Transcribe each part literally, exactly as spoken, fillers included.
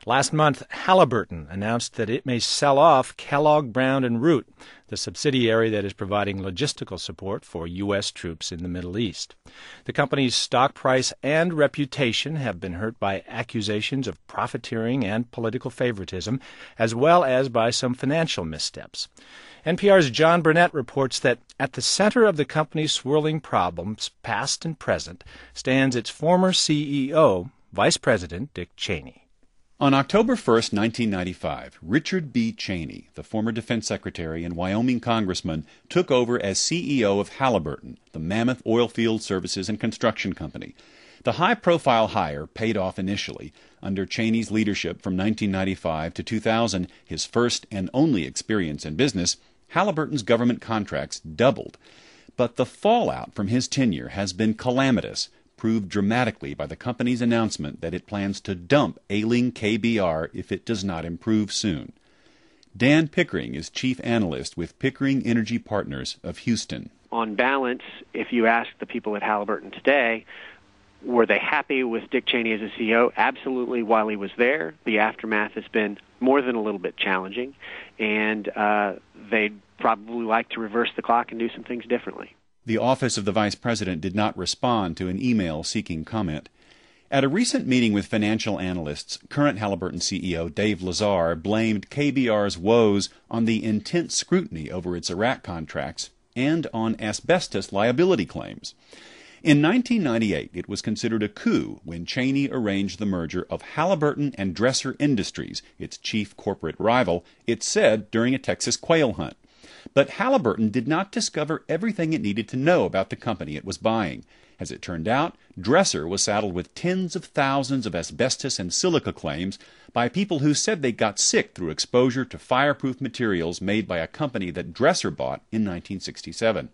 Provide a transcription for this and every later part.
Last month, Halliburton announced that it may sell off Kellogg Brown and Root, the subsidiary that is providing logistical support for U S troops in the Middle East. The company's stock price and reputation have been hurt by accusations of profiteering and political favoritism, as well as by some financial missteps. N P R's John Burnett reports that at the center of the company's swirling problems, past and present, stands its former C E O, Vice President Dick Cheney. On October first, nineteen ninety-five, Richard B. Cheney, the former defense secretary and Wyoming congressman, took over as C E O of Halliburton, the mammoth oilfield services and construction company. The high-profile hire paid off initially. Under Cheney's leadership from nineteen ninety-five to two thousand, his first and only experience in business, Halliburton's government contracts doubled. But the fallout from his tenure has been calamitous, proved dramatically by the company's announcement that it plans to dump ailing K B R if it does not improve soon. Dan Pickering is chief analyst with Pickering Energy Partners of Houston. On balance, if you ask the people at Halliburton today, were they happy with Dick Cheney as a C E O? Absolutely. While he was there, the aftermath has been more than a little bit challenging, and uh, they'd probably like to reverse the clock and do some things differently. The office of the vice president did not respond to an email seeking comment. At a recent meeting with financial analysts, current Halliburton C E O Dave Lazar blamed K B R's woes on the intense scrutiny over its Iraq contracts and on asbestos liability claims. In nineteen ninety-eight, it was considered a coup when Cheney arranged the merger of Halliburton and Dresser Industries, its chief corporate rival, it said during a Texas quail hunt. But Halliburton did not discover everything it needed to know about the company it was buying. As it turned out, Dresser was saddled with tens of thousands of asbestos and silica claims by people who said they got sick through exposure to fireproof materials made by a company that Dresser bought in nineteen sixty-seven.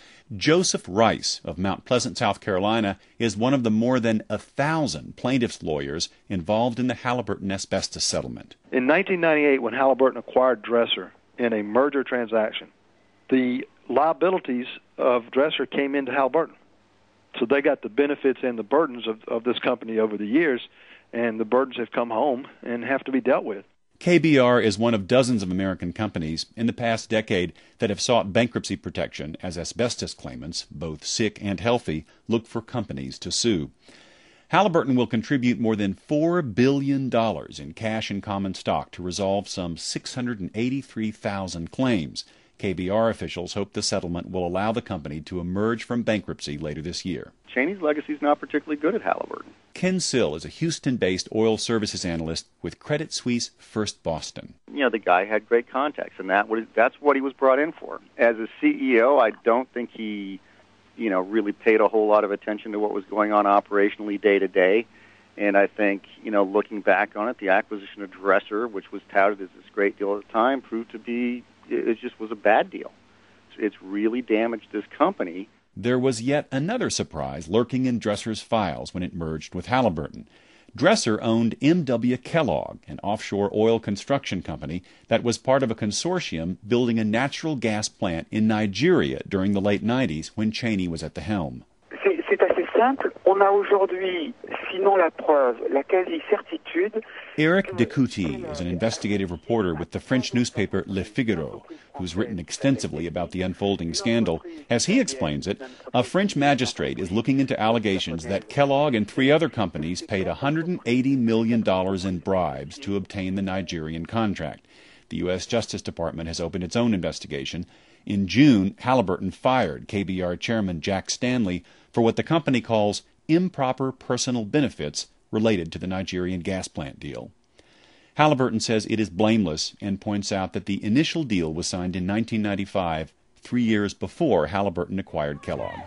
Joseph Rice of Mount Pleasant, South Carolina, is one of the more than a thousand plaintiffs' lawyers involved in the Halliburton asbestos settlement. In nineteen ninety-eight, when Halliburton acquired Dresser in a merger transaction, the liabilities of Dresser came into Halliburton. So they got the benefits and the burdens of, of this company over the years, and the burdens have come home and have to be dealt with. K B R is one of dozens of American companies in the past decade that have sought bankruptcy protection as asbestos claimants, both sick and healthy, look for companies to sue. Halliburton will contribute more than four billion dollars in cash and common stock to resolve some six hundred eighty-three thousand claims. K B R officials hope the settlement will allow the company to emerge from bankruptcy later this year. Cheney's legacy is not particularly good at Halliburton. Ken Sill is a Houston-based oil services analyst with Credit Suisse First Boston. You know, the guy had great contacts, and that was, that's what he was brought in for. As a C E O, I don't think he, you know, really paid a whole lot of attention to what was going on operationally day to day. And I think, you know, looking back on it, the acquisition of Dresser, which was touted as this great deal at the time, proved to be, it just was a bad deal. It's really damaged this company. There was yet another surprise lurking in Dresser's files when it merged with Halliburton. Dresser owned M W Kellogg, an offshore oil construction company that was part of a consortium building a natural gas plant in Nigeria during the late nineties when Cheney was at the helm. C'est assez simple. On a aujourd'hui, sinon la preuve, la quasi-certitude. Eric Decouty is an investigative reporter with the French newspaper Le Figaro, who's written extensively about the unfolding scandal. As he explains it, a French magistrate is looking into allegations that Kellogg and three other companies paid one hundred eighty million dollars in bribes to obtain the Nigerian contract. The U S Justice Department has opened its own investigation. In June, Halliburton fired K B R chairman Jack Stanley for what the company calls improper personal benefits related to the Nigerian gas plant deal. Halliburton says it is blameless and points out that the initial deal was signed in nineteen ninety-five, three years before Halliburton acquired Kellogg.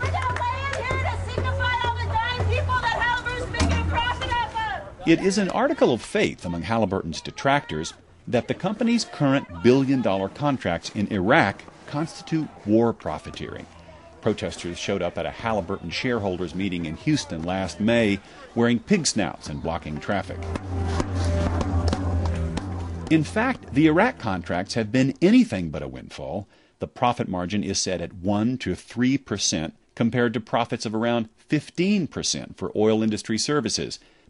It is an article of faith among Halliburton's detractors that the company's current billion-dollar contracts in Iraq constitute war profiteering. Protesters showed up at a Halliburton shareholders meeting in Houston last May wearing pig snouts and blocking traffic. In fact, the Iraq contracts have been anything but a windfall. The profit margin is set at one to three percent compared to profits of around fifteen percent for oil industry services.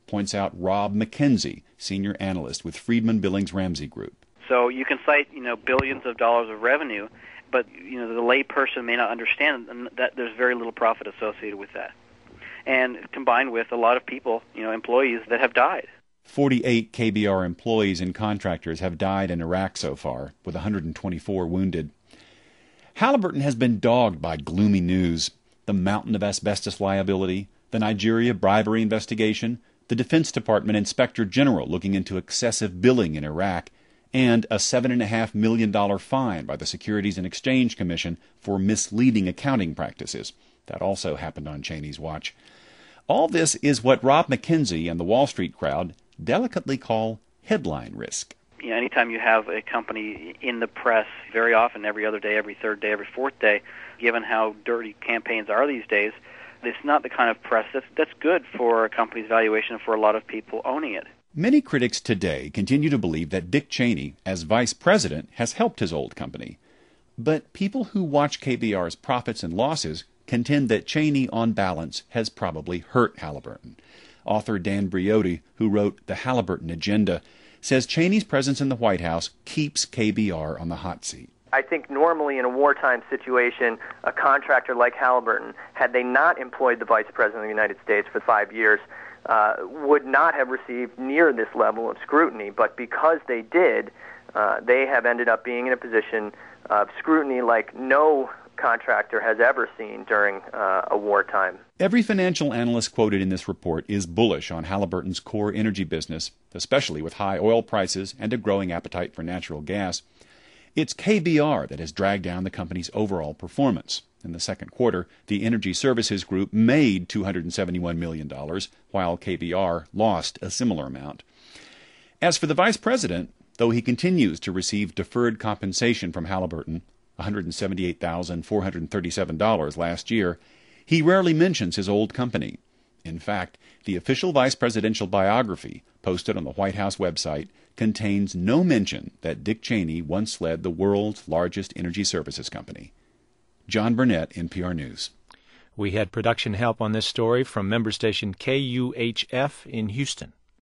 points out Rob McKenzie, senior analyst with Friedman Billings Ramsey Group. So you can cite, you know, billions of dollars of revenue, but, you know, the lay person may not understand that there's very little profit associated with that. And combined with a lot of people, you know, employees that have died. forty-eight K B R employees and contractors have died in Iraq so far, with one hundred twenty-four wounded. Halliburton has been dogged by gloomy news. The mountain of asbestos liability, the Nigeria bribery investigation, the Defense Department Inspector General looking into excessive billing in Iraq, and a seven point five million dollars fine by the Securities and Exchange Commission for misleading accounting practices. That also happened on Cheney's watch. All this is what Rob McKenzie and the Wall Street crowd delicately call headline risk. You know, anytime you have a company in the press, very often every other day, every third day, every fourth day, given how dirty campaigns are these days, it's not the kind of press that's, that's good for a company's valuation for a lot of people owning it. Many critics today continue to believe that Dick Cheney, as vice president, has helped his old company. But people who watch K B R's profits and losses contend that Cheney, on balance, has probably hurt Halliburton. Author Dan Briotti, who wrote The Halliburton Agenda, says Cheney's presence in the White House keeps K B R on the hot seat. I think normally in a wartime situation, a contractor like Halliburton, had they not employed the Vice President of the United States for five years, uh, would not have received near this level of scrutiny. But because they did, uh, they have ended up being in a position of scrutiny like no contractor has ever seen during uh, a wartime. Every financial analyst quoted in this report is bullish on Halliburton's core energy business, especially with high oil prices and a growing appetite for natural gas. It's K B R that has dragged down the company's overall performance. In the second quarter, the Energy Services Group made two hundred seventy-one million dollars, while K B R lost a similar amount. As for the vice president, though he continues to receive deferred compensation from Halliburton, one hundred seventy-eight thousand four hundred thirty-seven dollars last year, he rarely mentions his old company. In fact, the official vice presidential biography, posted on the White House website, contains no mention that Dick Cheney once led the world's largest energy services company. John Burnett, N P R News. We had production help on this story from member station K U H F in Houston.